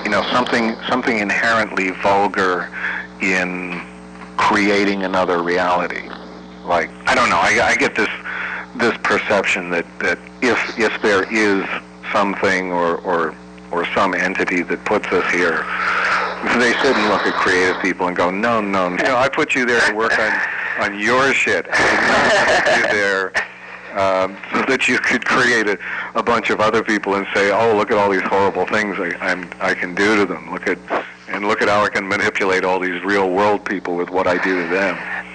something inherently vulgar in creating another reality. Like, I don't know, I get this perception that if there is something or some entity that puts us here, they sit and look at creative people and go, no, I put you there to work on your shit. I did not put you there so that you could create a bunch of other people and say, oh, look at all these horrible things I can do to them. Look at how I can manipulate all these real world people with what I do to them.